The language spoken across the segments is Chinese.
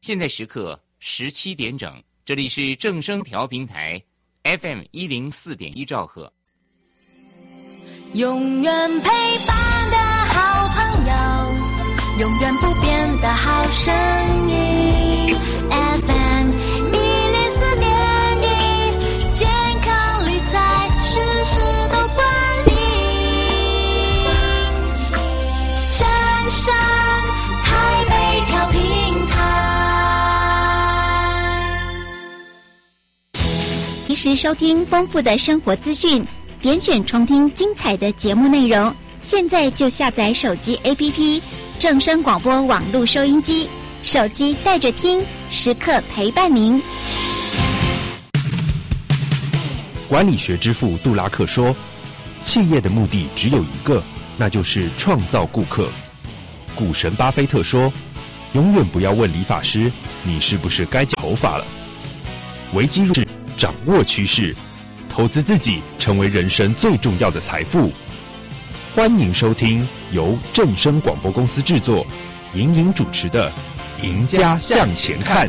现在时刻17点整，这里是正声调频台 FM 104.1兆赫。 永远陪伴的好朋友，永远不变的好声音 FM 104.1，健康理财事事都关心。正声台北调频台， 及时收听丰富的生活资讯，点选重听精彩的节目内容。现在就下载手机 APP 正声广播网络收音机，手机带着听，时刻陪伴您。 管理学之父杜拉克说，企业的目的只有一个，那就是创造顾客。股神巴菲特说，永远不要问理发师你是不是该剪头发了。危机入市，掌握趋势，投资自己成为人生最重要的财富。欢迎收听由正声广播公司制作，莹莹主持的《赢家向前看》。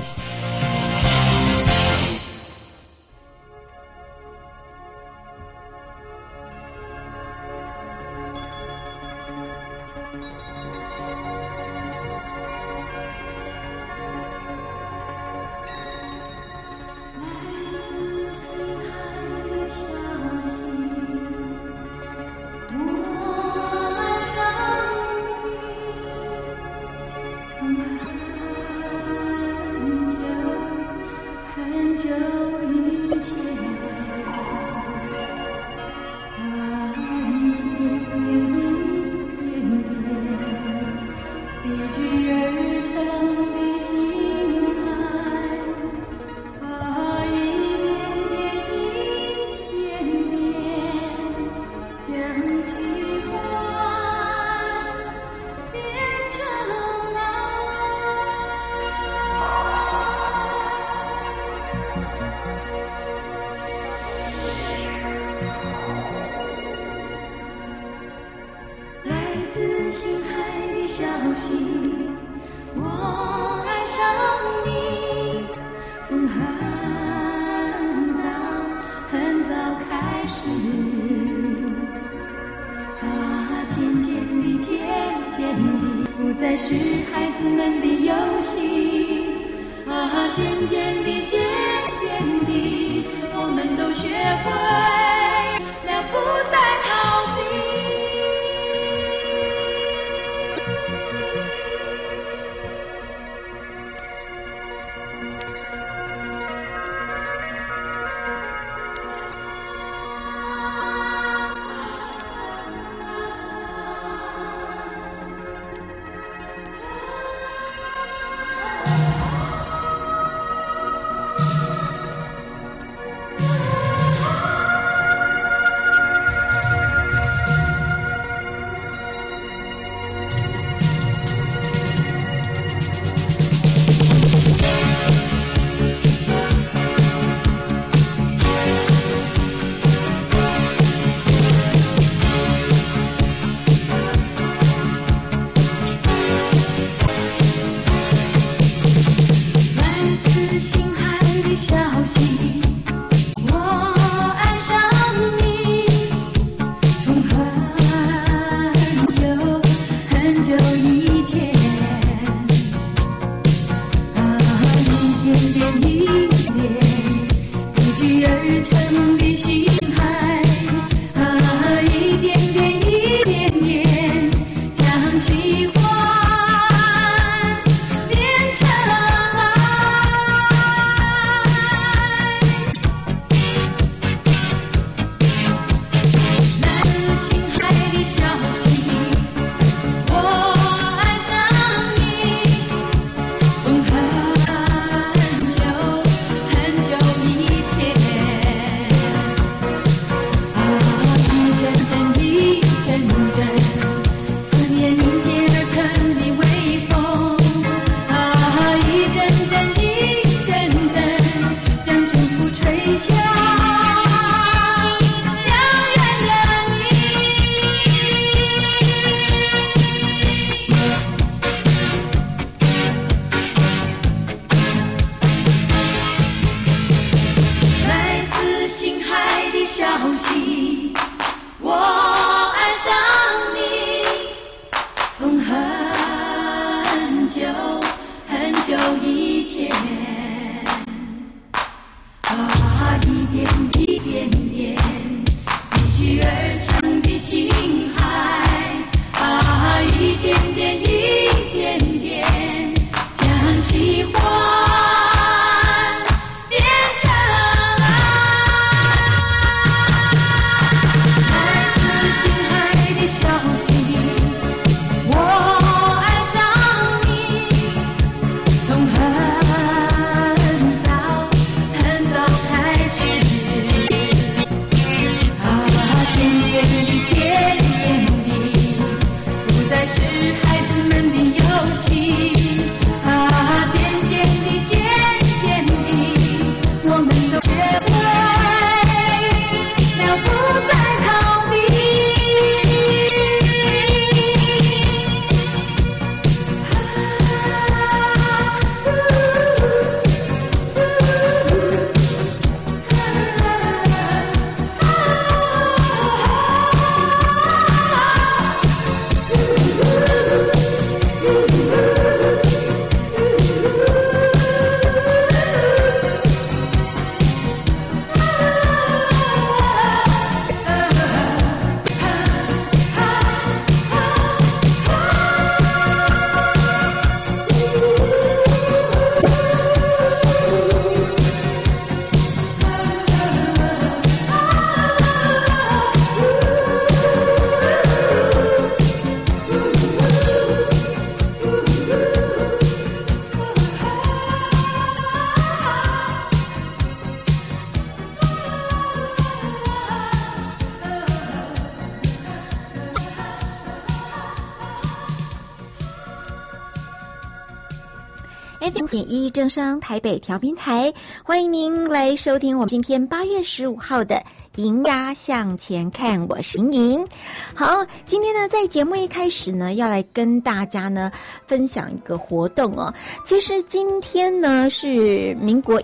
FM1正声台北调频台，欢迎您来收听我们今天8月15号的赢家向前看，我是莹。好，今天呢，在节目一开始呢，要来跟大家呢分享一个活动哦。其实今天呢是民国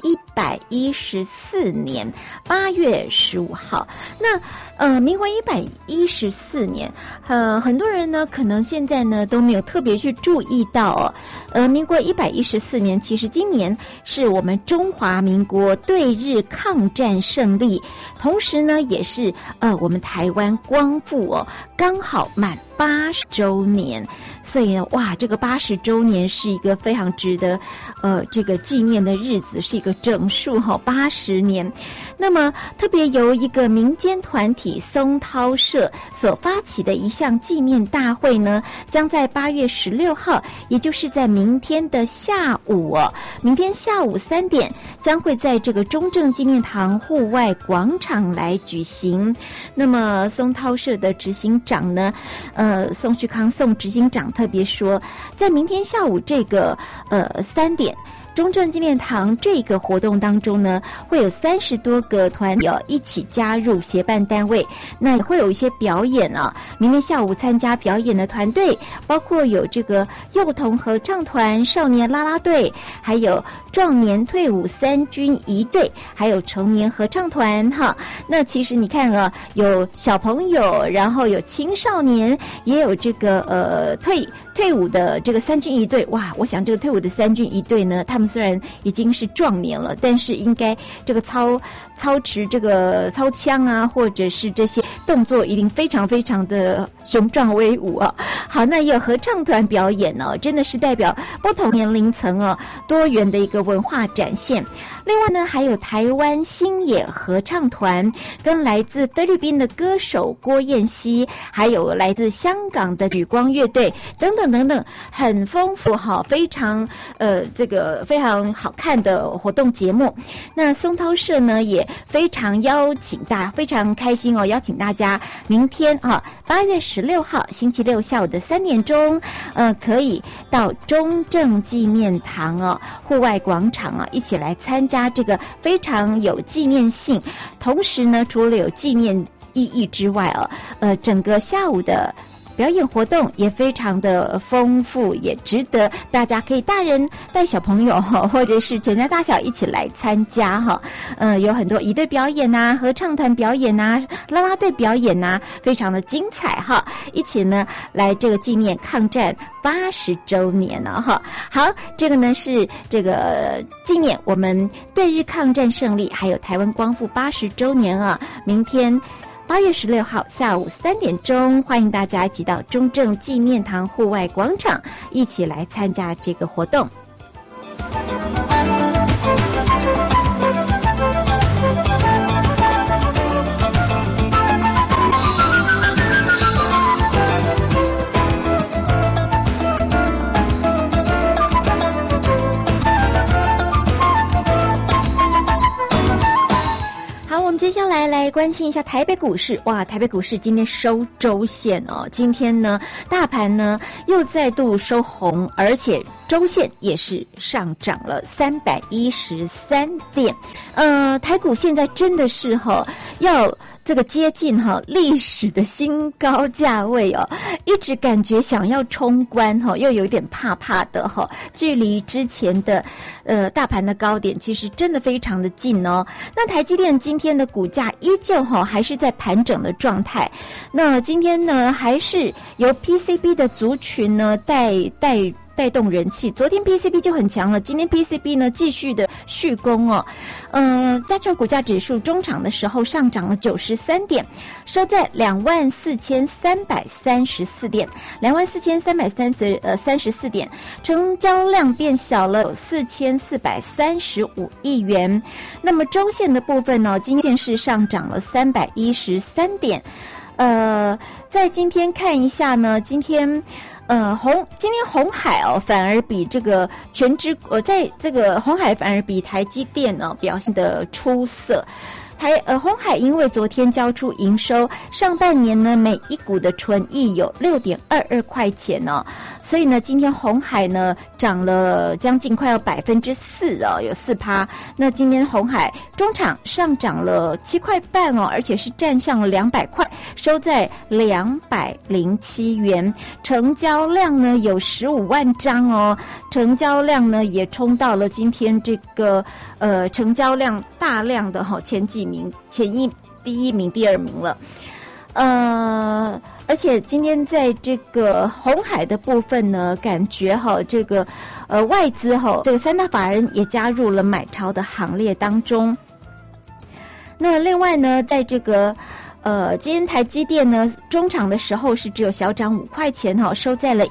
114年8月15号，那民国114年，很多人呢可能现在呢都没有特别去注意到哦。民国114年，其实今年是我们中华民国对日抗战胜利，同时呢也是我们台湾光复哦，刚好满80周年，所以呢，哇，这个80周年是一个非常值得这个纪念的日子，是一个整数80年。那么特别由一个民间团体松涛社所发起的一项纪念大会呢，将在8月16号，也就是在明天的下午明天下午3点，将会在这个中正纪念堂户外广场来举行。那么松涛社的执行长呢，宋旭康宋执行长特别说，在明天下午这个3点。中正纪念堂这个活动当中呢，会有30多个团友一起加入协办单位，那也会有一些表演啊。明天下午参加表演的团队包括有这个幼童合唱团、少年啦啦队，还有壮年退伍3军仪队，还有成年合唱团哈。那其实你看啊，有小朋友，然后有青少年，也有这个退伍的这个3军仪队。哇，我想这个退伍的3军仪队呢，他们虽然已经是壮年了，但是应该这个操持这个操枪啊，或者是这些动作一定非常非常的雄壮威武啊。好，那也有合唱团表演哦，真的是代表不同年龄层哦多元的一个文化展现。另外呢，还有台湾星野合唱团，跟来自菲律宾的歌手郭燕希，还有来自香港的举光乐队等等等等，很丰富哈，非常这个非常好看的活动节目。那松涛社呢也非常非常开心哦，邀请大家明天8月16号星期六下午的3点钟，可以到中正纪念堂户外广场一起来参加这个非常有纪念性，同时呢，除了有纪念意义之外整个下午的表演活动也非常的丰富，也值得大家可以大人带小朋友或者是全家大小一起来参加有很多仪队表演啊、合唱团表演啊、啦啦队表演啊，非常的精彩一起呢来这个纪念抗战80周年好，这个呢是这个纪念我们对日抗战胜利，还有台湾光复80周年明天8月16号下午3点钟，欢迎大家一起到中正纪念堂户外广场一起来参加这个活动。接下来关心一下台北股市。哇，台北股市今天收周线今天呢大盘呢又再度收红，而且周线也是上涨了313点。台股现在真的是要这个接近历史的新高价位一直感觉想要冲关又有点怕的距离之前的大盘的高点其实真的非常的近那台积电今天的股价依旧还是在盘整的状态。那今天呢还是由 PCB 的族群呢带动人气，昨天 PCB 就很强了，今天 PCB 呢继续的续攻加权股价指数中场的时候上涨了93点，收在24,334点，24,334点，成交量变小了，有4435亿元。那么周线的部分呢，今天是上涨了313点。在今天看一下呢，今天红海反而比这个在这个红海反而比台积电表现的出色。 鸿海因为昨天交出营收，上半年呢每一股的纯益有6.22块钱哦，所以呢今天鸿海呢涨了将近快要4%哦，有4%。那今天鸿海中场上涨了7块半哦，而且是站上了200块，收在207元，成交量呢有15万张哦，成交量呢也冲到了今天这个成交量大量的前几名，第一名、第二名了。而且今天在这个鸿海的部分呢，感觉这个外资这个三大法人也加入了买超的行列当中。那另外呢，在这个今天台积电呢中场的时候是只有小涨5块钱收在了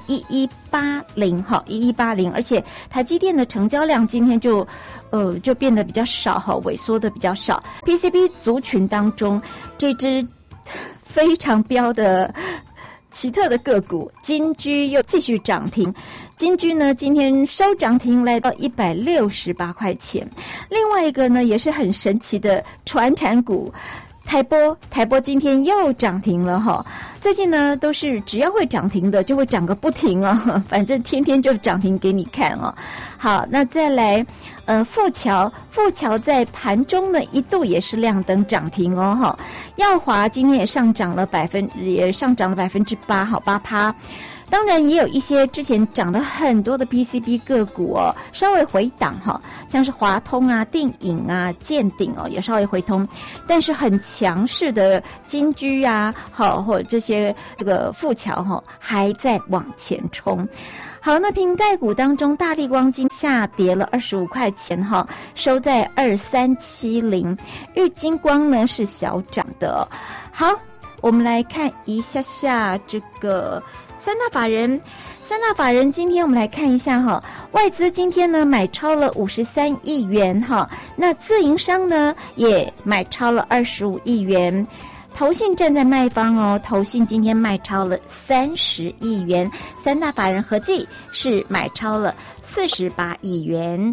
1180，而且台积电的成交量今天就变得比较少萎缩的比较少。PCB 族群当中，这只非常标的奇特的个股金居又继续涨停，金居呢今天收涨停来到168块钱。另外一个呢也是很神奇的传产股台波今天又涨停了最近呢都是只要会涨停的就会涨个不停反正天天就涨停给你看好，那再来富桥在盘中呢一度也是亮灯涨停耀华今天也上涨了8%，好8%。当然也有一些之前涨得很多的 PCB 个股稍微回档像是华通啊、定影啊、建鼎也稍微回通，但是很强势的金居啊或者这个富桥还在往前冲。好，那瓶盖股当中，大立光今下跌了25块钱收在2370，玉晶光呢是小涨的好，我们来看一下这个三大法人今天我们来看一下外资今天呢买超了53亿元那自营商呢也买超了25亿元，投信站在卖方投信今天卖超了30亿元，三大法人合计是买超了48亿元。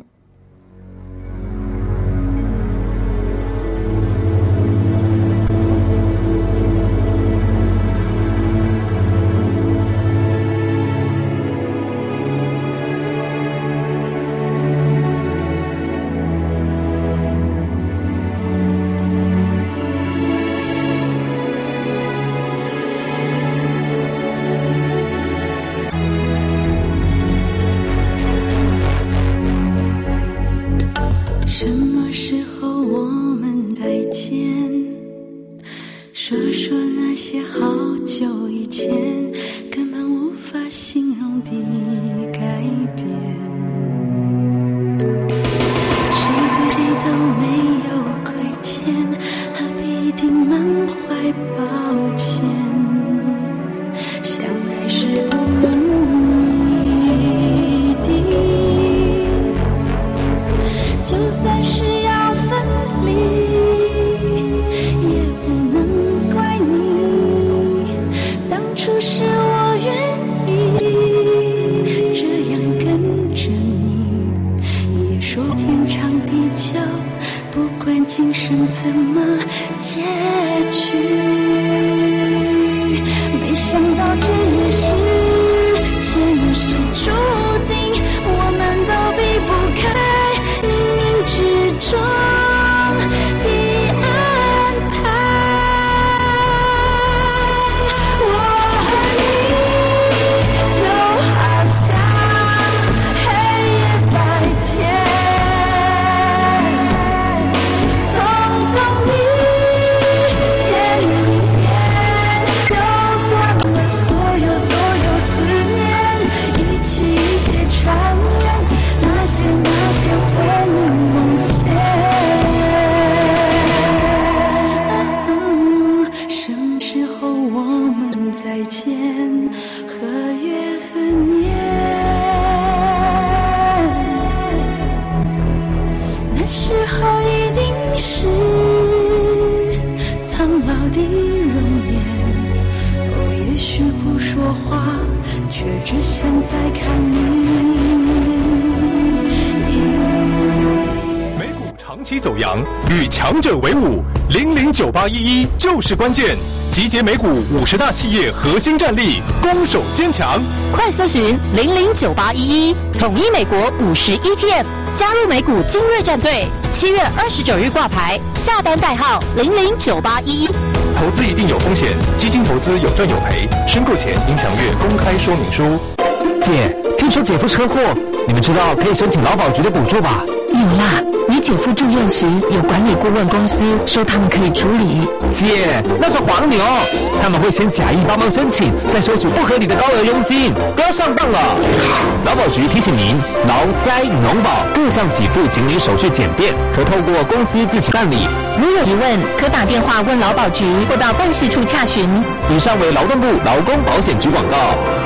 期走阳，与强者为伍，009811就是关键。集结美股50大企业核心战力，攻守坚强。 快搜寻009811，统一美国50 ETF，加入美股精锐战队。7月29日挂牌，下单代号009811。 投资一定有风险，基金投资有赚有赔，申购前应详阅公开说明书。 姐，听说姐夫车祸，你们知道可以申请劳保局的补助吧？ 有啦，你姐夫住院时有管理顾问公司说他们可以处理。 姐，那是黄牛，他们会先假意帮忙申请，再收取不合理的高额佣金，不要上当了。劳保局提醒您，劳灾农保各项给付请领手续简便，可透过公司自行办理。 如有疑问，可打电话问劳保局或到办事处洽询。 以上为劳动部劳工保险局广告。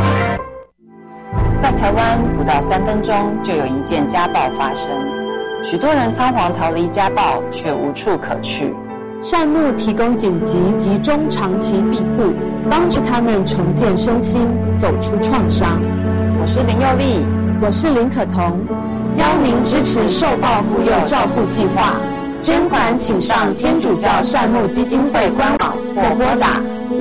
在台湾，不到3分钟就有一件家暴发生，许多人仓皇逃离家暴，却无处可去。 善牧提供紧急及中长期庇护，帮助他们重建身心，走出创伤。 我是林佑丽， 我是林可彤， 邀您支持受暴妇幼照顾计划，捐款请上天主教善牧基金会官网或拨打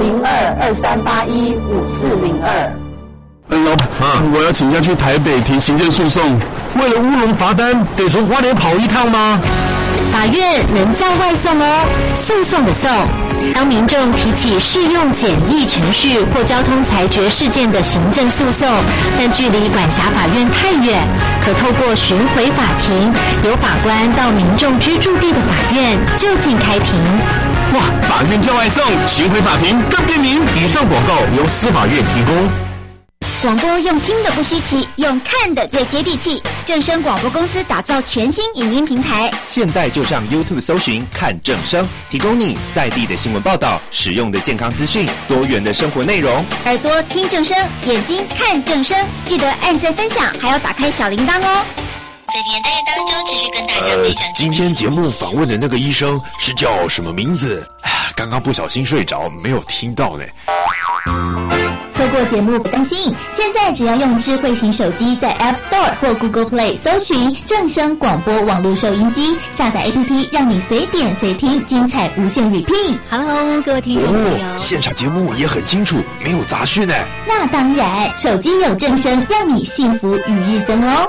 0223815402。 老板，我要请假去台北提行政诉讼，为了乌龙罚单，得从花莲跑一趟吗？ 法院能叫外送哦，诉讼的讼。当民众提起适用简易程序或交通裁决事件的行政诉讼，但距离管辖法院太远，可透过巡回法庭，由法官到民众居住地的法院就近开庭。 哇，法院叫外送，巡回法庭更便民。以上广告由司法院提供。 广播用听的不稀奇，用看的最接地气。正声广播公司打造全新影音平台， 现在就上 YouTube 搜寻看正声，提供你在地的新闻报道、实用的健康资讯、多元的生活内容。 耳朵听正声，眼睛看正声，记得按赞分享，还要打开小铃铛哦。 在今天单元当中，持续跟大家分享。 今天节目访问的那个医生是叫什么名字？刚刚不小心睡着，没有听到呢。 错过节目不担心，现在只要用智慧型手机在 App Store 或 Google Play 搜寻正声广播网络收音机，下载 APP， 让你随点随听，精彩无限 repeat。Hello， 各位听众朋友， 现场节目也很清楚，没有杂讯呢。 那当然，手机有正声，让你幸福与日增哦。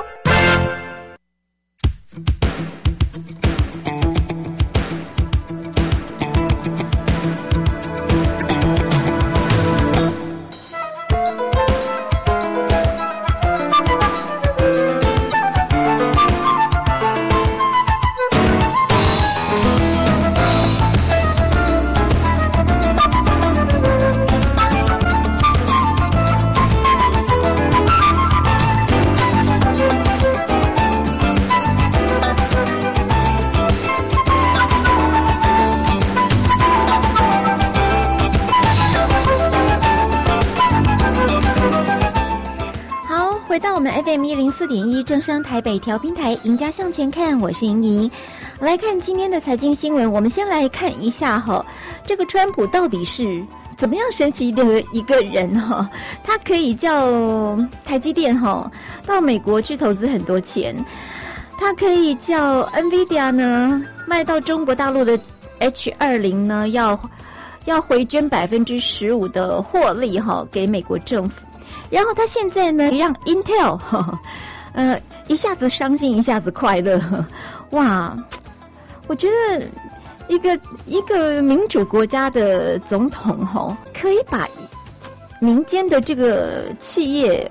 FM104.1正声台北调频台，赢家向前看，我是莹莹。来看今天的财经新闻，我们先来看一下这个川普到底是怎么样神奇的一个人他可以叫台积电到美国去投资很多钱，他可以叫 NVIDIA 呢卖到中国大陆的 H20 呢要回捐15%的获利给美国政府。然后他现在呢让 Intel 一下子伤心一下子快乐，哇！我觉得一个民主国家的总统可以把民间的这个企业，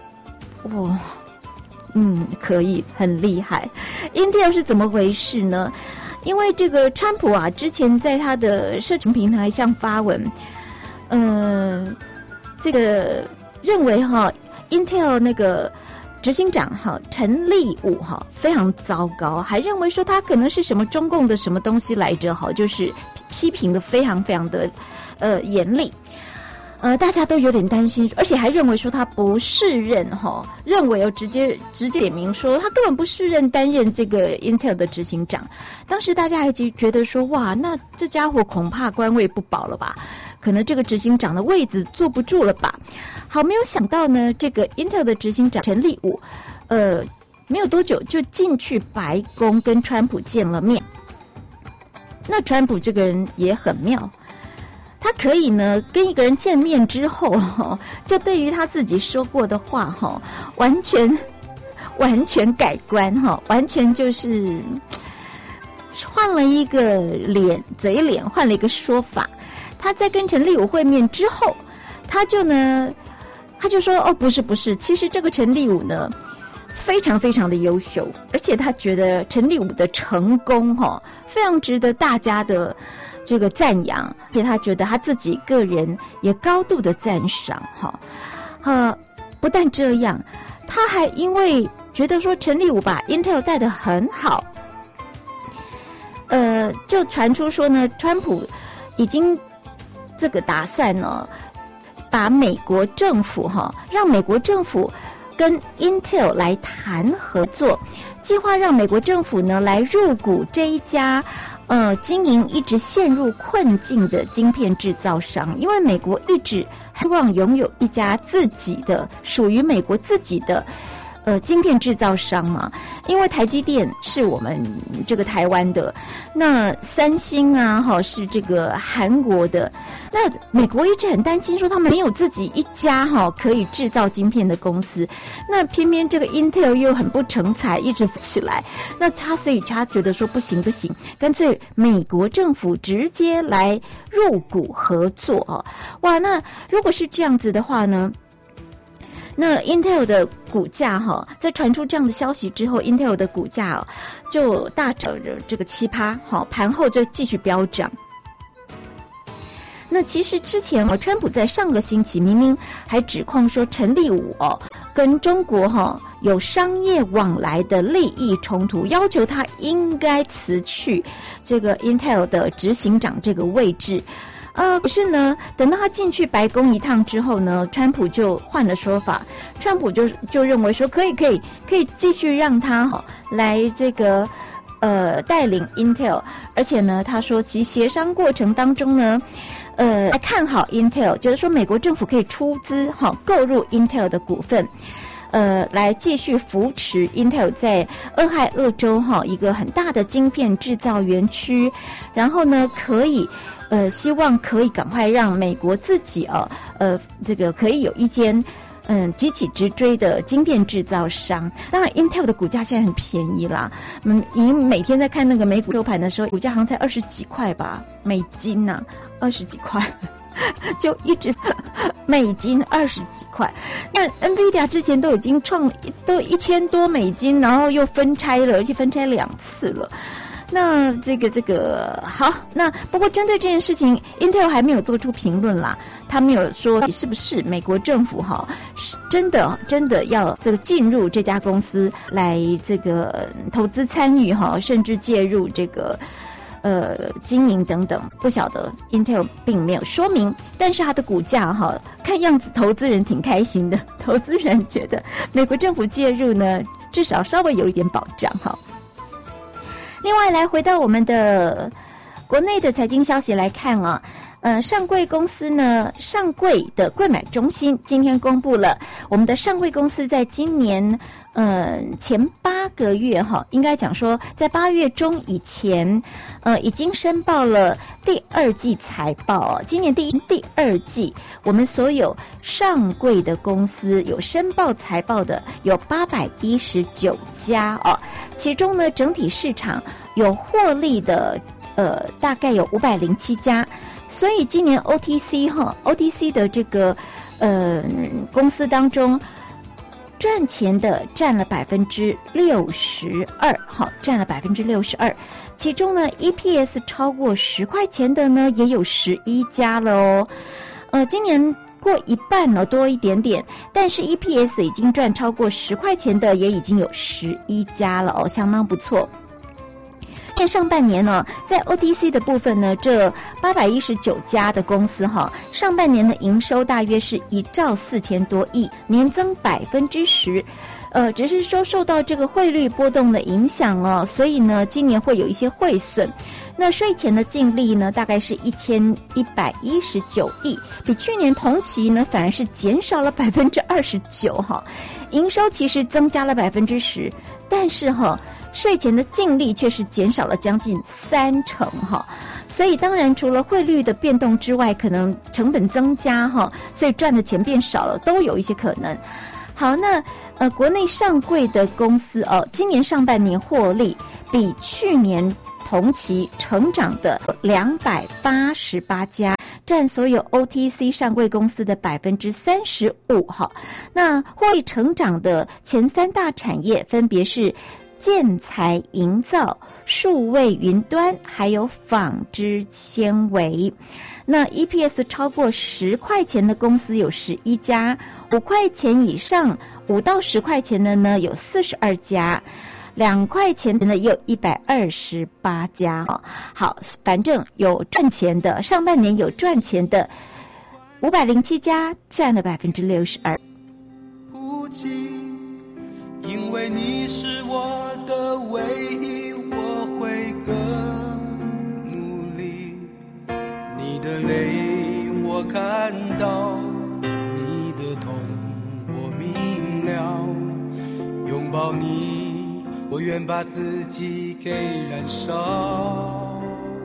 可以很厉害。Intel 是怎么回事呢？因为这个川普之前在他的社群平台上发文，这个认为Intel 那个执行长陈立武非常糟糕，还认为说他可能是什么中共的什么东西来着就是批评的非常非常的严厉。大家都有点担心，而且还认为说他不适任认为直接点名说他根本不适任担任这个 Intel 的执行长。当时大家还觉得说哇，那这家伙恐怕官位不保了吧，可能这个执行长的位子坐不住了吧。好，没有想到呢，这个 Intel 的执行长陈立武没有多久就进去白宫跟川普见了面。那川普这个人也很妙，他可以呢跟一个人见面之后，就对于他自己说过的话完全改观，完全就是换了一个嘴脸，换了一个说法。他在跟陈立武会面之后，他就说哦，不是，其实这个陈立武呢非常非常的优秀，而且他觉得陈立武的成功非常值得大家的这个赞扬，而且他觉得他自己个人也高度的赞赏不但这样，他还因为觉得说陈立武把 Intel 带得很好，就传出说呢，川普已经这个打算呢，把美国政府让美国政府跟 Intel 来谈合作，计划让美国政府呢来入股这一家经营一直陷入困境的晶片制造商，因为美国一直希望拥有一家自己的属于美国自己的晶片制造商嘛，因为台积电是我们这个台湾的，那三星是这个韩国的，那美国一直很担心说他们没有自己一家可以制造晶片的公司，那偏偏这个 Intel 又很不成才，一直起来，那所以他觉得说不行，干脆美国政府直接来入股合作哇，那如果是这样子的话呢，那 Intel 的股价在传出这样的消息之后， Intel 的股价就大涨了这个7%，盘后就继续飙涨。那其实之前川普在上个星期明明还指控说陈立武跟中国有商业往来的利益冲突，要求他应该辞去这个 Intel 的执行长这个位置。可是呢，等到他进去白宫一趟之后呢，川普就换了说法，川普就认为说可以继续让他来这个带领 Intel， 而且呢，他说其协商过程当中呢，来看好 Intel， 觉得说美国政府可以出资购入 Intel 的股份。来继续扶持 Intel 在俄亥俄州一个很大的晶片制造园区，然后呢希望可以赶快让美国自己这个可以有一间急起直追的晶片制造商。当然 Intel 的股价现在很便宜啦，你每天在看那个美股收盘的时候，股价好像才20几块吧，美金啊，20几块。就一直美金20几块，那 NVIDIA 之前都已经都1000多美金，然后又分拆了，而且分拆2次了。那这个好，那不过针对这件事情 Intel 还没有做出评论啦，他没有说是不是美国政府是真的要这个进入这家公司来这个投资参与甚至介入这个经营等等，不晓得 Intel 并没有说明，但是它的股价看样子投资人挺开心的，投资人觉得美国政府介入呢，至少稍微有一点保障另外来回到我们的国内的财经消息来看上柜公司呢，上柜的柜买中心今天公布了我们的上柜公司在今年前8个月应该讲说在8月中以前已经申报了第2季财报今年第2季我们所有上柜的公司有申报财报的有819家其中呢整体市场有获利的大概有507家，所以今年 OTC 的这个公司当中赚钱的占了62%，占了62%。其中呢 EPS 超过10块钱的呢也有11家了今年过一半多一点点，但是 EPS 已经赚超过10块钱的也已经有11家了相当不错。在上半年呢，在 OTC 的部分呢，这819家的公司上半年的营收大约是1兆4000多亿，年增10%。 只是说受到这个汇率波动的影响哦，所以呢，今年会有一些汇损。那税前的净利呢，大概是1119亿，比去年同期呢反而是减少了29%哈。营收其实增加了10%，但是哈，税前的净利却是减少了将近30%哈。所以当然除了汇率的变动之外，可能成本增加哈，所以赚的钱变少了，都有一些可能。好，那国内上柜的公司哦，今年上半年获利比去年同期成长的288家，占所有 OTC 上柜公司的35%哈。那获利成长的前3大产业分别是建材营造、数位云端，还有纺织纤维。那 EPS 超过10块钱的公司有11家，5块钱以上5到10块钱的呢有42家，2块钱的呢也有128家。好，反正有赚钱的，上半年有赚钱的507家，占了62%。 哭泣，因为你是我的唯一，我会更努力。你的泪我看到，你的痛我明了。拥抱你，我愿把自己给燃烧。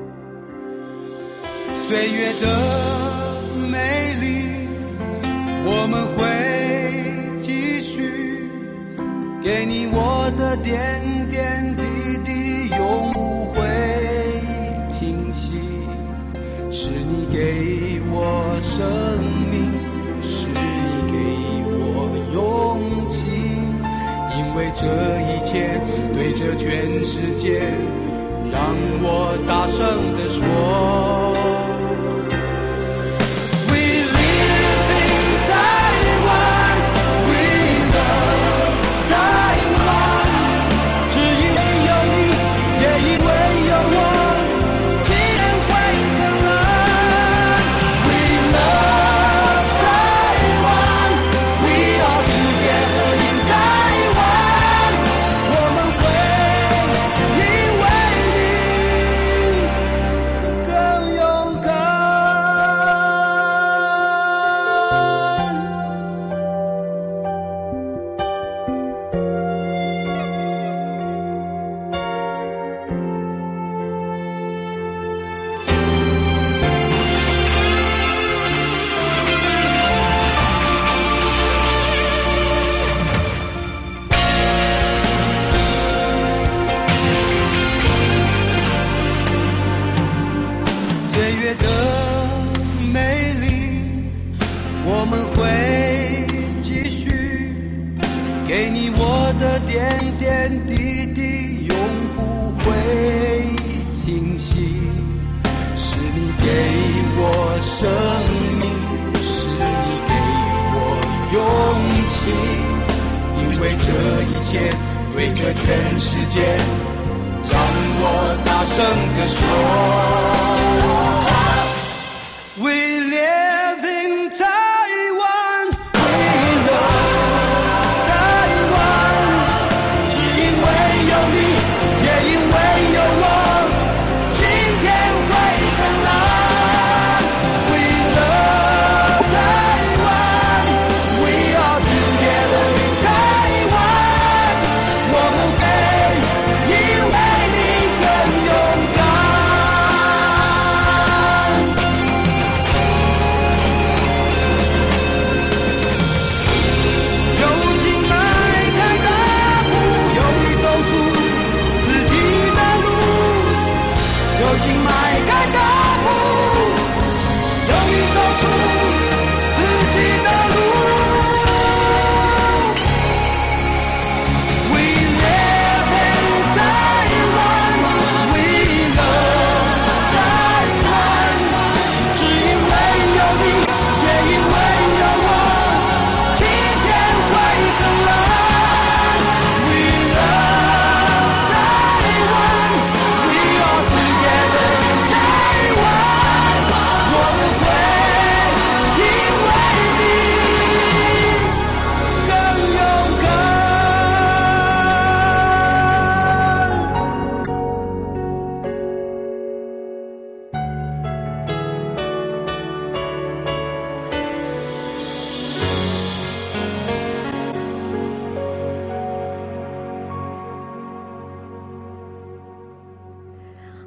岁月的美丽，我们会继续给你我的点点滴滴，永不会停息。是你给我生命，是你给我勇气，因为这一切对着全世界，让我大声地说。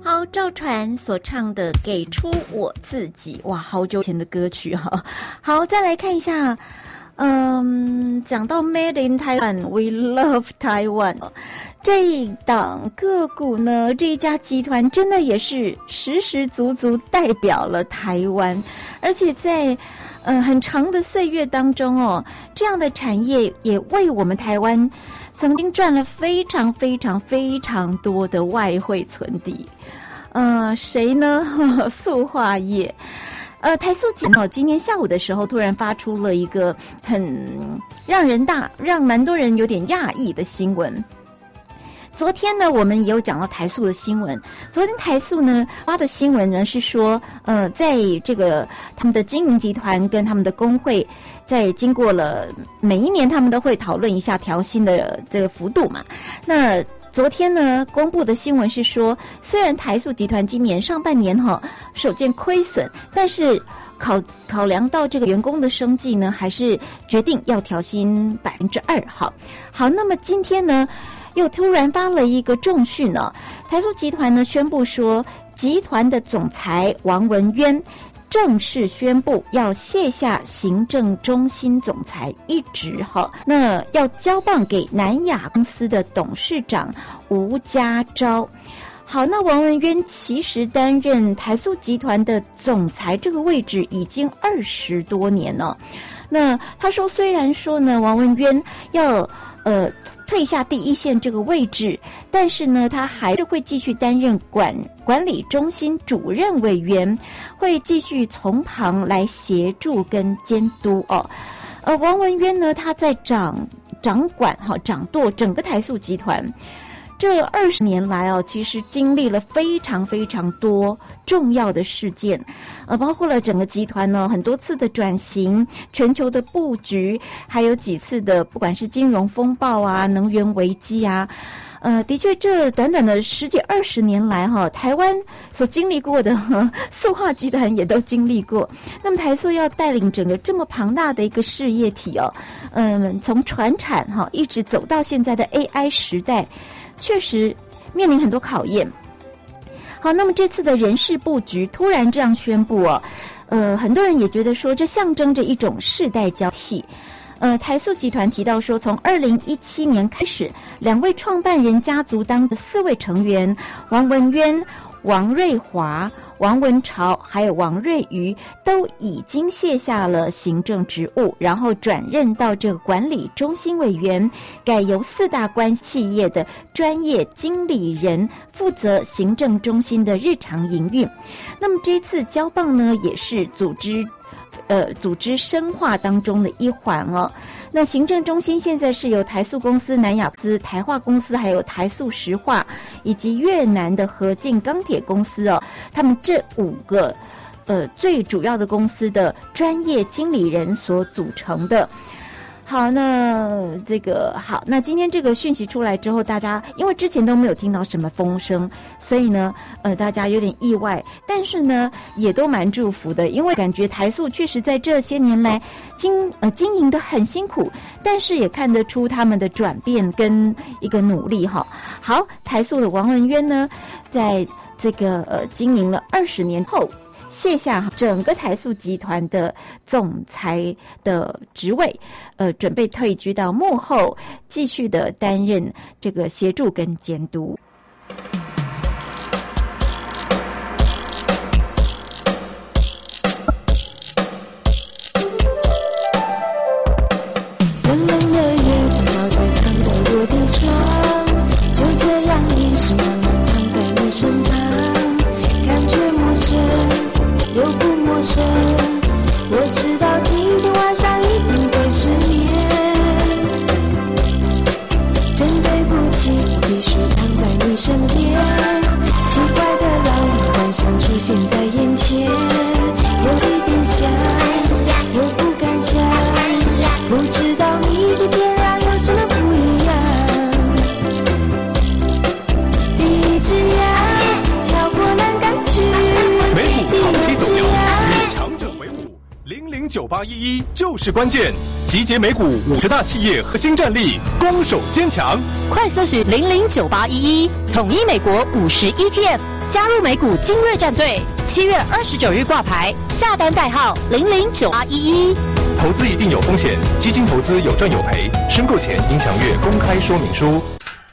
好，赵传所唱的《给出我自己》，哇，好久前的歌曲哈。好，再来看一下，讲到 Made in Taiwan，We Love Taiwan 这一档个股呢，这一家集团真的也是实实足足代表了台湾，而且在很长的岁月当中哦，这样的产业也为我们台湾曾经赚了非常非常非常多的外汇存底。谁呢？塑化业。台塑集团今天下午的时候突然发出了一个很让蛮多人有点讶异的新闻。昨天呢，我们也有讲到台塑的新闻。昨天台塑呢发的新闻呢是说，在这个他们的经营集团跟他们的工会，在经过了每一年他们都会讨论一下调薪的这个幅度嘛。那昨天呢，公布的新闻是说，虽然台塑集团今年上半年首见亏损，但是考量到这个员工的生计呢，还是决定要调薪2%。好，那么今天呢，又突然发了一个重讯呢，台塑集团呢宣布说，集团的总裁王文渊正式宣布要卸下行政中心总裁一职，那要交棒给南亚公司的董事长吴家昭。好，那王文渊其实担任台塑集团的总裁这个位置已经20多年了。那他说，虽然说呢，王文渊要退下第一线这个位置，但是呢，他还是会继续担任管理中心主任委员，会继续从旁来协助跟监督哦。王文渊呢，他在掌舵整个台塑集团。这20年来其实经历了非常非常多重要的事件，包括了整个集团呢很多次的转型、全球的布局，还有几次的不管是金融风暴啊、能源危机啊。的确，这短短的10几20年来台湾所经历过的塑化集团也都经历过。那么台塑要带领整个这么庞大的一个事业体从传产一直走到现在的 AI 时代，确实面临很多考验。好，那么这次的人事布局突然这样宣布很多人也觉得说这象征着一种世代交替。台塑集团提到说，从2017年开始，2位创办人家族当的4位成员王文渊、王瑞华、王文潮还有王瑞瑜都已经卸下了行政职务，然后转任到这个管理中心委员，改由4大关系企业的专业经理人负责行政中心的日常营运。那么这次交棒呢，也是组织深化当中的一环那行政中心现在是由台塑公司、南亚公司、台化公司，还有台塑石化以及越南的合进钢铁公司他们这5个最主要的公司的专业经理人所组成的。好，那今天这个讯息出来之后，大家因为之前都没有听到什么风声，所以呢，大家有点意外，但是呢，也都蛮祝福的，因为感觉台塑确实在这些年来经营的很辛苦，但是也看得出他们的转变跟一个努力好，台塑的王文渊呢，在这个经营了20年后，卸下整个台塑集团的总裁的职位，准备退居到幕后，继续的担任这个协助跟监督。 冷冷的月照在长的落地窗，就这样意识慢慢躺在你身旁，感觉陌生又不陌生，我知道今天晚上一定会失眠，真对不起，必须躺在你身边，奇怪的浪漫幻想出现在眼前，有一点想，又不敢想，不知道你的天亮有什么不一样，第一只羊跳过栏杆去， 美股长期走阳，与强者为伍。 009811就是关键，集结美股50大企业核心战力，攻守坚强。 快搜寻009811，统一美国50 ETF，加入美股精锐战队。7月29日挂牌，下单代号009811。 投资一定有风险，基金投资有赚有赔，申购前应详阅公开说明书。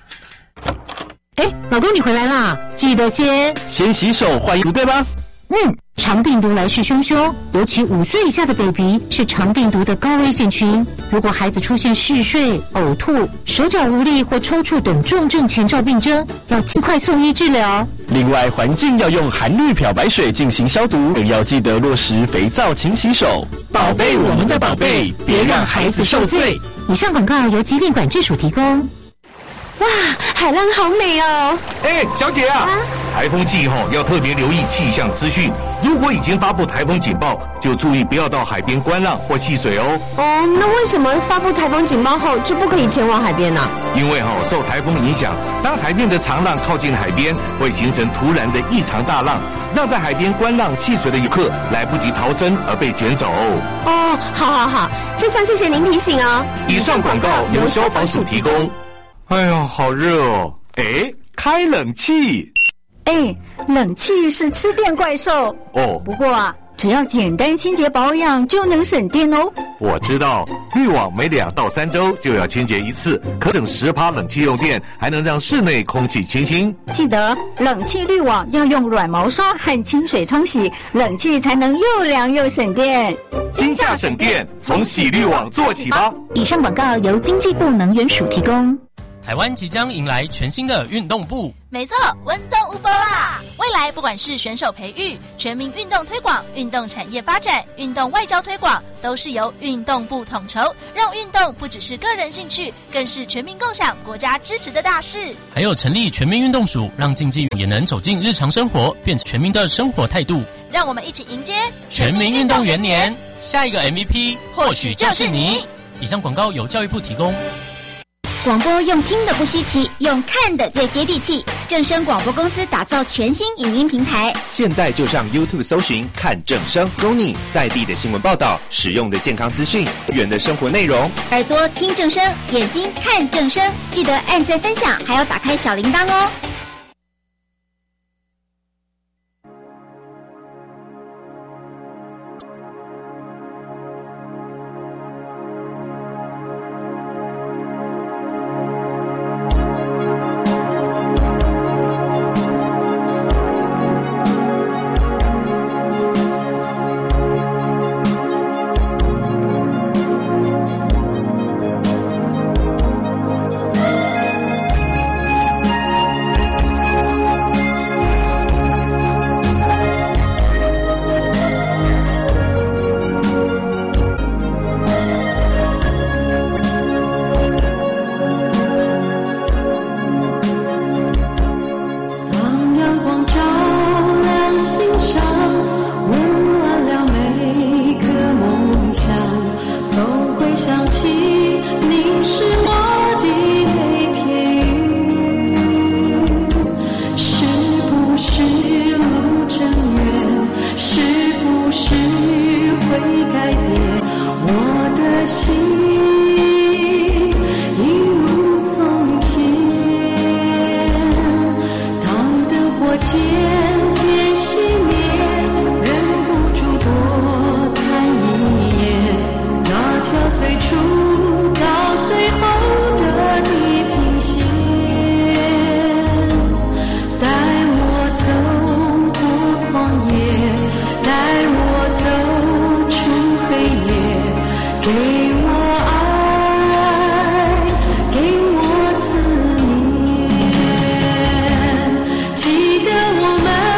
老公你回来啦，记得先洗手换衣服对吧？ 肠病毒来势汹汹，尤其5岁以下的 baby 是肠病毒的高危险群。如果孩子出现嗜睡、呕吐、手脚无力或抽搐等重症前兆病征，要尽快送医治疗。 另外，环境要用含氯漂白水进行消毒，更要记得落实肥皂勤洗手。宝贝我们的宝贝，别让孩子受罪。 以上广告由疾病管制署提供。 哇，海浪好美哦！ 小姐啊，台风季要特别留意气象资讯。如果已经发布台风警报，就注意不要到海边观浪或戏水哦。 那为什么发布台风警报后就不可以前往海边呢？ 因为受台风影响，当海面的长浪靠近海边，会形成突然的异常大浪，让在海边观浪戏水的游客来不及逃生而被卷走。 好，非常谢谢您提醒哦。 以上广告由消防署提供。哎呀，好热哦！开冷气。 冷气是吃电怪兽哦。 不过啊，只要简单清洁保养就能省电哦。 我知道，滤网每2到3周就要清洁一次，可省10%冷气用电，还能让室内空气清新。 记得冷气滤网要用软毛刷和清水冲洗，冷气才能又凉又省电。 今夏省电，从洗滤网做起吧。 以上广告由经济部能源署提供。 台湾即将迎来全新的运动部， 没错，运动有步啦！未来不管是选手培育、全民运动推广、运动产业发展、运动外交推广，都是由运动部统筹，让运动不只是个人兴趣，更是全民共享、国家支持的大事。 还有成立全民运动署，让竞技也能走进日常生活，变成全民的生活态度。 让我们一起迎接全民运动元年，下一个 MVP 或许就是你。以上广告由教育部提供。 广播用听的不稀奇，用看的最接地气。正声广播公司打造全新影音平台， 现在就上 YouTube 搜寻看正声 ，Roni 在地的新闻报道，实用的健康资讯，多元的生活内容。 耳朵听正声，眼睛看正声，记得按赞分享，还要打开小铃铛哦。 记得我们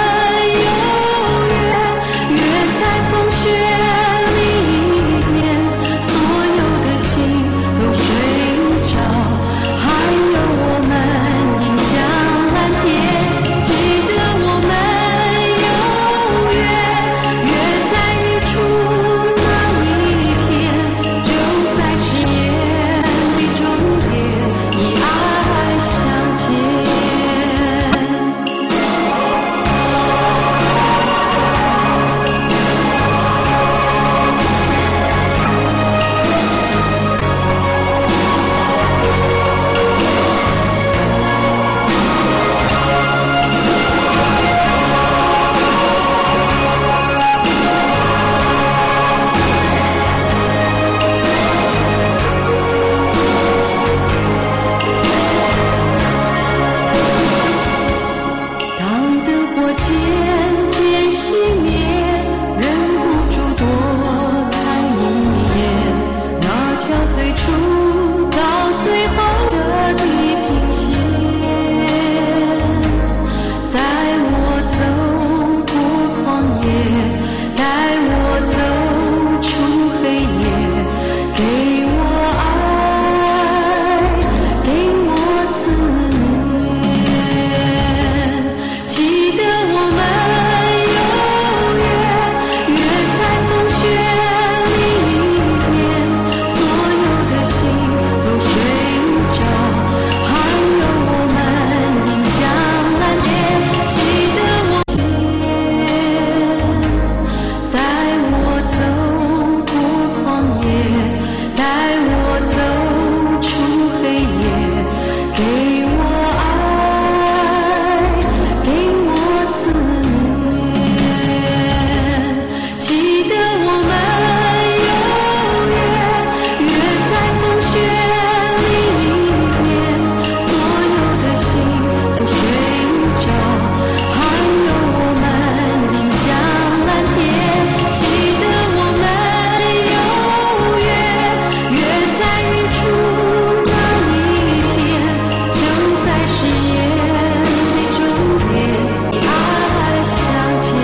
以爱相牵。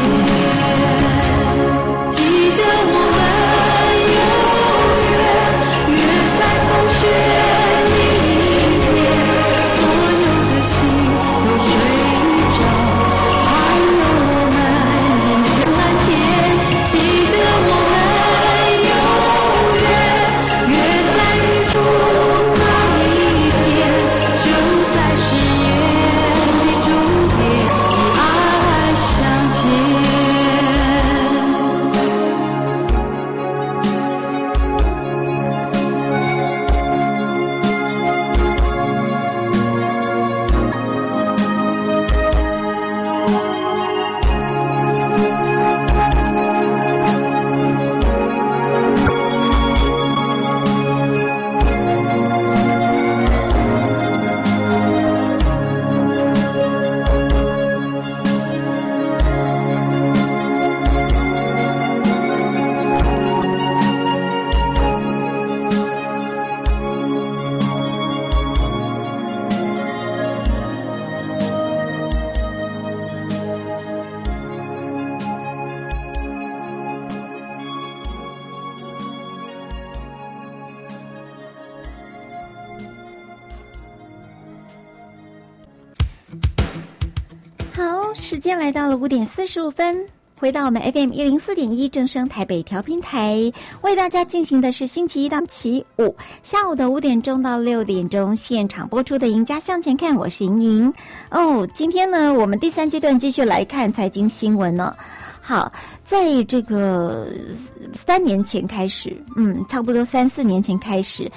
记得我们永远约在风雪里面，所有的心都睡着，还有我们迎向蓝天。记得我们永远约在雨中那一天，就在誓言的终点，以爱相牵。 好，时间来到了5点45分，回到我们 FM 104.1正声台北调频台，为大家进行的是星期一到星期五下午的5点钟到6点钟现场播出的《赢家向前看》，我是莹莹。今天呢，我们第3阶段继续来看财经新闻呢。好，在这个3年前开始，差不多3、4年前开始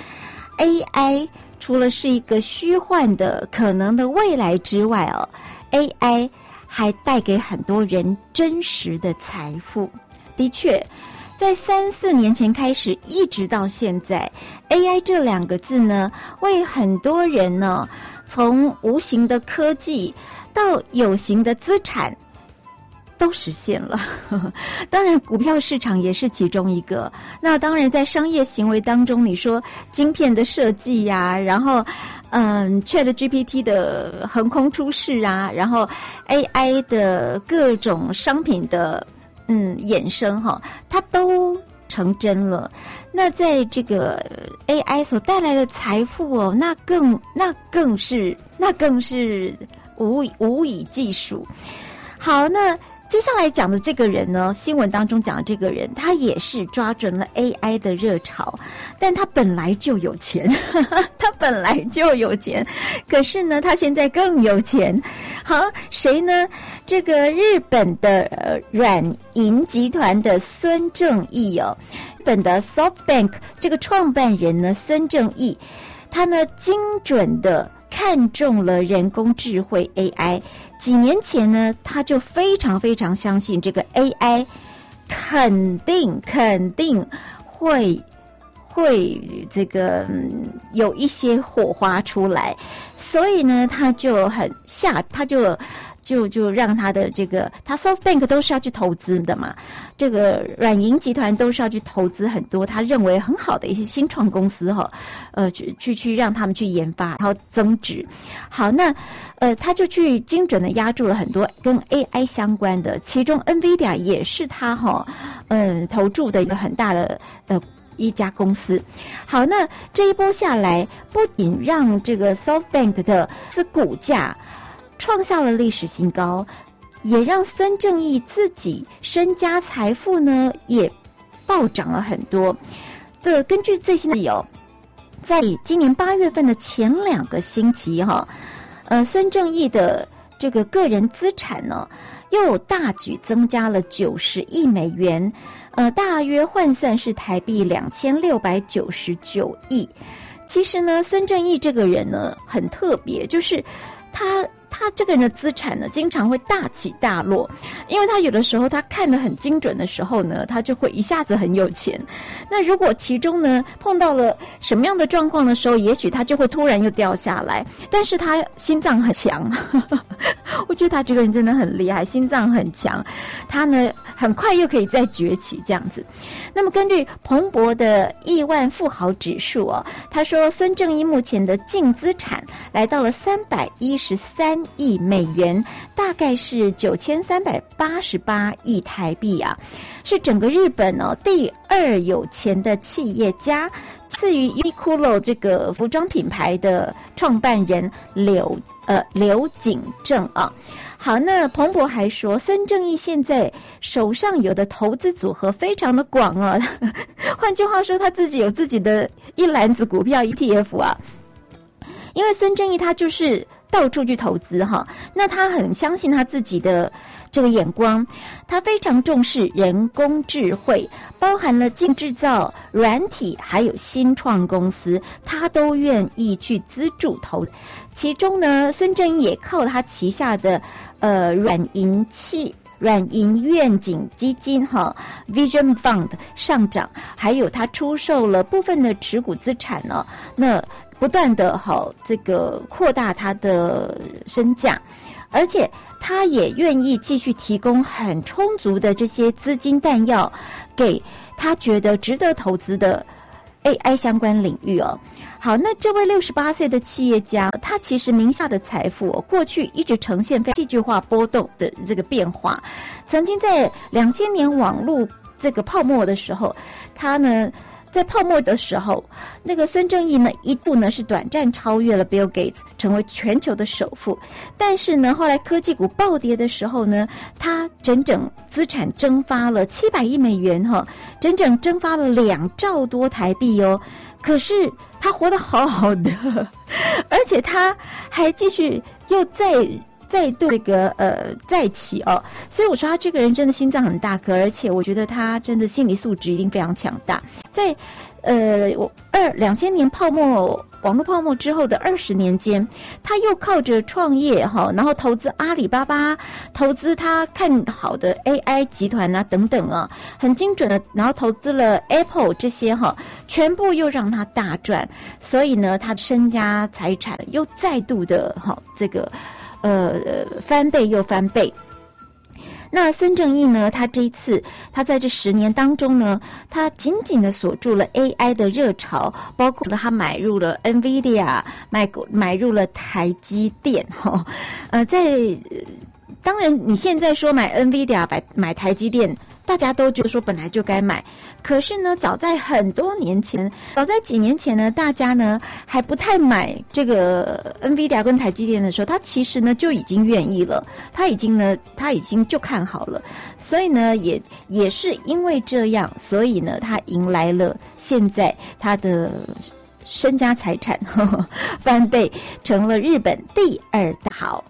，AI 除了是一个虚幻的可能的未来之外，AI 还带给很多人真实的财富。的确，在3、4年前开始，一直到现在 ，AI 这2个字呢，为很多人呢，从无形的科技到有形的资产，都实现了。当然，股票市场也是其中一个。那当然，在商业行为当中，你说晶片的设计呀，然后ChatGPT 的横空出世啊，然后 AI 的各种商品的衍生它都成真了。那在这个 AI 所带来的财富那更是无以计数。好，那接下来讲的这个人呢，新闻当中讲的这个人，他也是抓准了 AI 的热潮，但他本来就有钱，可是呢，他现在更有钱。好，谁呢？这个日本的软银集团的孙正义日本的 SoftBank 这个创办人呢，孙正义，他呢精准的看中了人工智慧 AI。几年前呢，他就非常非常相信这个 AI 肯定会这个有一些火花出来，所以呢，他就让他的这个，他 SoftBank 都是要去投资的嘛，这个软银集团都是要去投资很多他认为很好的一些新创公司去让他们去研发，然后增值。好，那他就去精准的压住了很多跟 AI 相关的，其中 NVIDIA 也是他投注的一个很大的一家公司。好，那这一波下来，不仅让这个 SoftBank 的股价创下了历史新高，也让孙正义自己身家财富呢也暴涨了很多。根据最新的在今年8月份的前2个星期孙正义的这个个人资产呢又大举增加了90亿美元，大约换算是台币2699亿。其实呢，孙正义这个人呢很特别，就是他这个人的资产呢经常会大起大落，因为他有的时候他看得很精准的时候呢，他就会一下子很有钱。那如果其中呢碰到了什么样的状况的时候，也许他就会突然又掉下来。但是他心脏很强，我觉得他这个人真的很厉害，心脏很强，他呢很快又可以再崛起这样子。那么根据彭博的亿万富豪指数他说孙正义目前的净资产来到了313 亿美元，大概是9388亿台币啊，是整个日本第2有钱的企业家，次于 Uniqlo 这个服装品牌的创办人柳井正啊。好，那彭博还说，孙正义现在手上有的投资组合非常的广啊，换句话说，他自己有自己的一篮子股票 ETF 啊。因为孙正义他就是到处去投资哈，那他很相信他自己的这个眼光，他非常重视人工智慧，包含了净制造、软体还有新创公司，他都愿意去资助投。其中呢，孙正义也靠他旗下的软银愿景基金Vision Fund 上涨，还有他出售了部分的持股资产呢，那不断的这个扩大他的身价，而且他也愿意继续提供很充足的这些资金弹药给他觉得值得投资的 AI 相关领域哦。好，那这位68岁的企业家，他其实名下的财富过去一直呈现非常戏剧化波动的这个变化。曾经在2000年网络这个泡沫的时候，他呢在泡沫的时候，那个孙正义呢一度呢是短暂超越了 Bill Gates， 成为全球的首富。但是呢，后来科技股暴跌的时候呢，他整整资产蒸发了700亿美元整整蒸发了2兆多台币哦。可是他活得好好的，而且他还继续又再度这个再起哦，所以我说他这个人真的心脏很大颗，而且我觉得他真的心理素质一定非常强大。在2000年网络泡沫之后的20年间，他又靠着创业然后投资阿里巴巴，投资他看好的 AI 集团啊等等啊，很精准的，然后投资了 Apple 这些全部又让他大赚，所以呢，他的身家财产又再度的这个翻倍又翻倍。那孙正义呢，他这一次他在这10年当中呢，他紧紧的锁住了 AI 的热潮，包括了他买入了 NVIDIA， 买入了台积电当然你现在说买 NVIDIA 买台积电，大家都觉得说本来就该买，可是呢，早在很多年前，早在几年前呢，大家呢还不太买这个 NVIDIA 跟台积电的时候，他其实呢就已经愿意了，他已经就看好了，所以呢也是因为这样，所以呢他迎来了现在他的身家财产翻倍，成了日本第2大豪。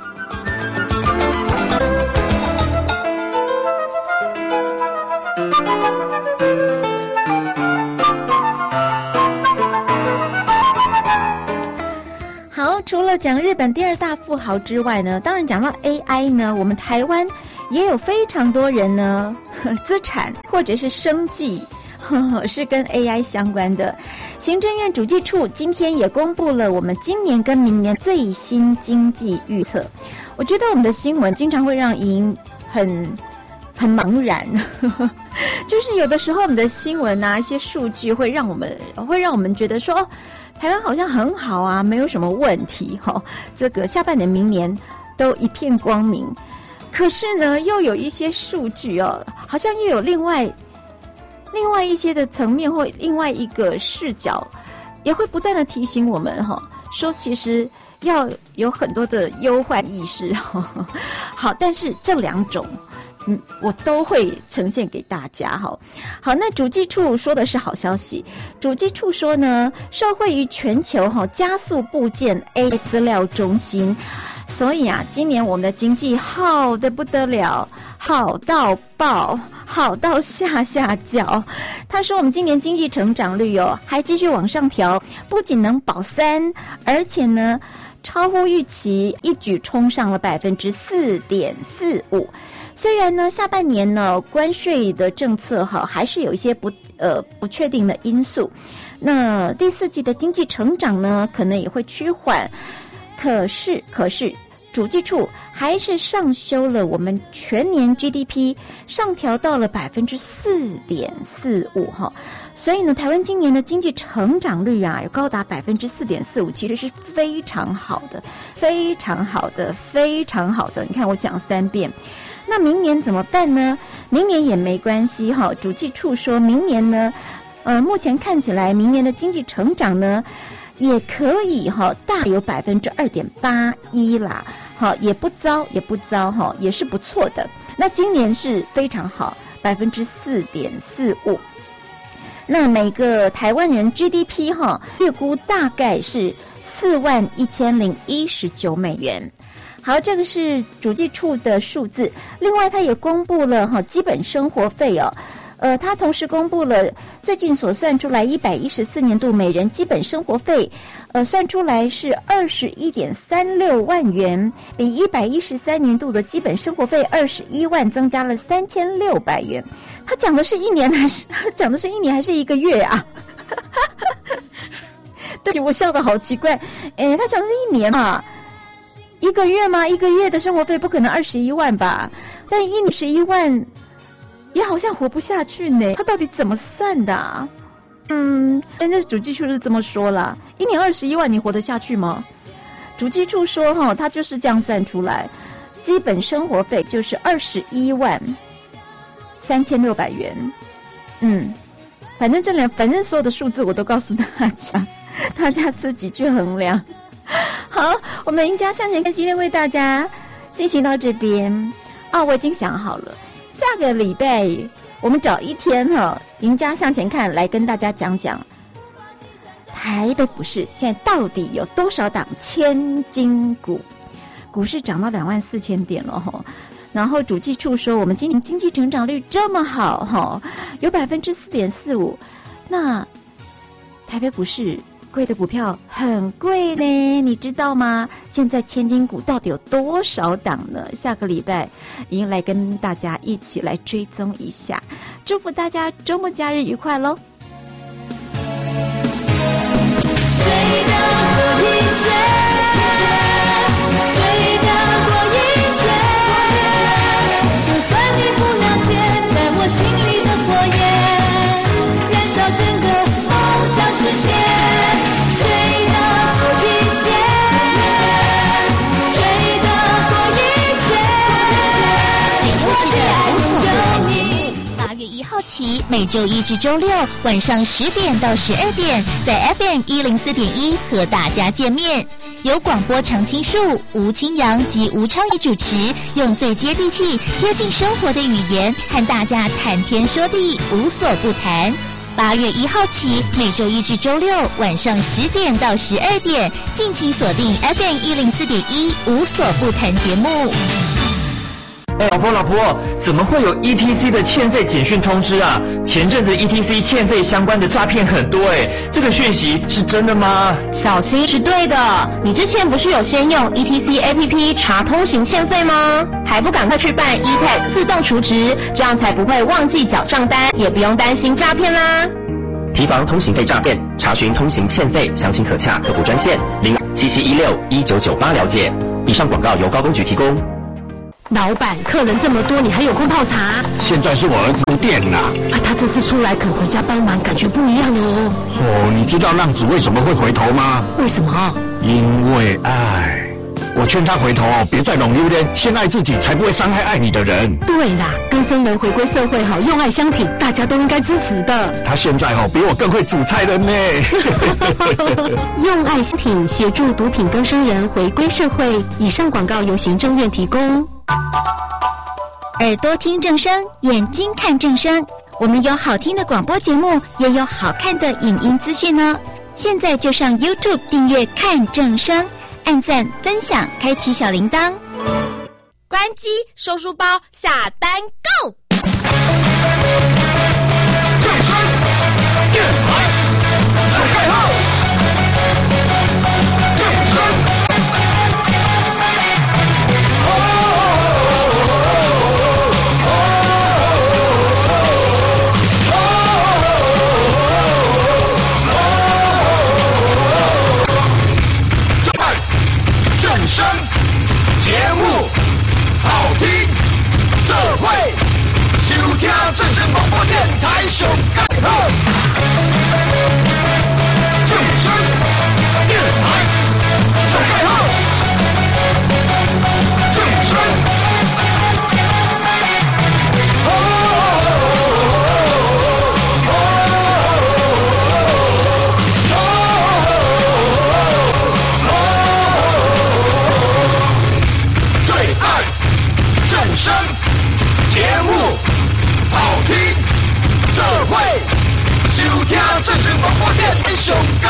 除了讲日本第2大富豪之外呢，当然讲到 AI 呢，我们台湾也有非常多人呢资产或者是生计是跟 AI 相关的。行政院主计处今天也公布了我们今年跟明年最新经济预测。我觉得我们的新闻经常会让您很茫然就是有的时候我们的新闻啊，一些数据会让我们觉得说台湾好像很好啊，没有什么问题这个下半年明年都一片光明。可是呢，又有一些数据好像又有另外一些的层面或另外一个视角，也会不断的提醒我们说其实要有很多的忧患意识好，但是这2种我都会呈现给大家好，那主计处说的是好消息。主计处说呢，受惠于全球加速布建 AI 资料中心，所以啊，今年我们的经济好得不得了，好到爆，好到下脚。他说我们今年经济成长率还继续往上调，不仅能保3%，而且呢超乎预期，一举冲上了 4.45%。虽然呢，下半年呢，关税的政策还是有一些不确定的因素，那第4季的经济成长呢，可能也会趋缓。可是主计处还是上修了我们全年 GDP， 上调到了 4.45% 哈。所以呢，台湾今年的经济成长率啊，有高达 4.45%， 其实是非常好的，非常好的，非常好的。你看我讲3遍。那明年怎么办呢？明年也没关系哈。主计处说明年呢，目前看起来明年的经济成长呢，也可以哈，大有 2.81% 啦，好，也不糟，也不糟哈，也是不错的。那今年是非常好， 4.45%。那每个台湾人 GDP 哈，预估大概是41019美元。好，这个是主计处的数字。另外，它也公布了哈基本生活费哦。它同时公布了最近所算出来114年度每人基本生活费，算出来是21.36万元，比113年度的基本生活费21万增加了3600元。他讲的是一年还是一个月啊？对，我笑得好奇怪。他讲的是一年嘛，一个月吗？一个月的生活费不可能21万吧？但一年11万。也好像活不下去呢，他到底怎么算的啊？但是主计处是这么说啦，一年21万，你活得下去吗？主计处说哈，他就是这样算出来，基本生活费就是213600元。反正所有的数字我都告诉大家，大家自己去衡量。好，我们赢家向前看今天为大家进行到这边我已经想好了。下个礼拜我们找一天赢家向前看来跟大家讲讲台北股市现在到底有多少档千金股，股市涨到24000点了然后主计处说我们今年经济成长率这么好有 4.45%， 那台北股市贵的股票很贵呢，你知道吗？现在千金股到底有多少档呢？下个礼拜已经来跟大家一起来追踪一下，祝福大家周末假日愉快咯。 追得过一切，追得过一切，就算你不了解，在我心里的火焰燃烧整个梦想世界。 起每周一至周六晚上10点到12点，在 FM 104.1和大家见面。由广播常青树、吴清扬及吴超仪主持，用最接地气、贴近生活的语言，和大家谈天说地，无所不谈。8月1号起，每周一至周六晚上10点到12点，敬请锁定 FM 104.1无所不谈节目。 老婆，怎么会有 ETC 的欠费简讯通知啊？前阵子 ETC 欠费相关的诈骗很多这个讯息是真的吗？ 小心是对的，你之前不是有先用 ETC APP 查通行欠费吗？还不赶快去办 eTag 自动储值，这样才不会忘记缴账单，也不用担心诈骗啦。 提防通行费诈骗，查询通行欠费，详情可洽客服专线077161998了解。以上广告由高工局提供。 老板，客人这么多，你还有空泡茶？ 现在是我儿子的店啦。 他这次出来肯回家帮忙，感觉不一样哦。 你知道浪子为什么会回头吗？ 为什么？ 因为爱。我劝他回头别再弄榴莲，先爱自己，才不会伤害爱你的人。 对啦，更生人回归社会用爱相挺，大家都应该支持的。 他现在比我更会煮菜了呢。 用爱相挺，协助毒品更生人回归社会。以上广告由行政院提供。 耳朵听正声，眼睛看正声。我们有好听的广播节目，也有好看的影音资讯哦。现在就上 YouTube 订阅看正声，按赞分享，开启小铃铛。 关机收书包，下单 Go！ 正声电台手盖号，正声。正声节台上盖好，正声电台上盖好，正声。最爱正声节目，好听，这会收听正声广播电台上。